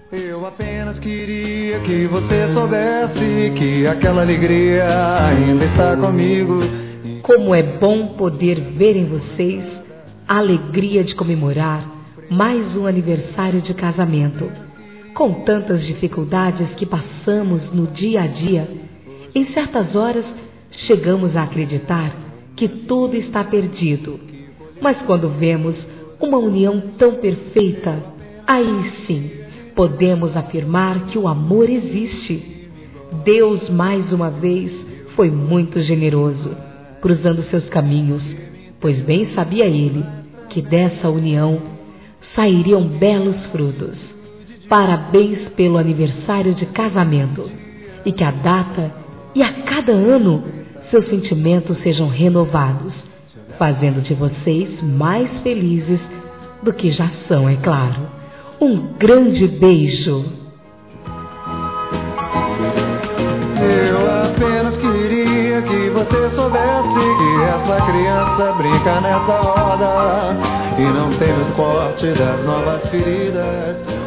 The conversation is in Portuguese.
Eu apenas queria que você soubesse que aquela alegria ainda está comigo. Como é bom poder ver em vocês a alegria de comemorar mais um aniversário de casamento. Com tantas dificuldades que passamos no dia a dia, em certas horas chegamos a acreditar que tudo está perdido. Mas quando vemos uma união tão perfeita, aí sim podemos afirmar que o amor existe. Deus, mais uma vez, foi muito generoso, cruzando seus caminhos, pois bem sabia ele que dessa união sairiam belos frutos. Parabéns pelo aniversário de casamento, e que a data e a cada ano seus sentimentos sejam renovados, fazendo de vocês mais felizes do que já são, é claro. Um grande beijo. Eu apenas queria que você soubesse que essa criança brinca nessa roda e não tem o corte das novas feridas.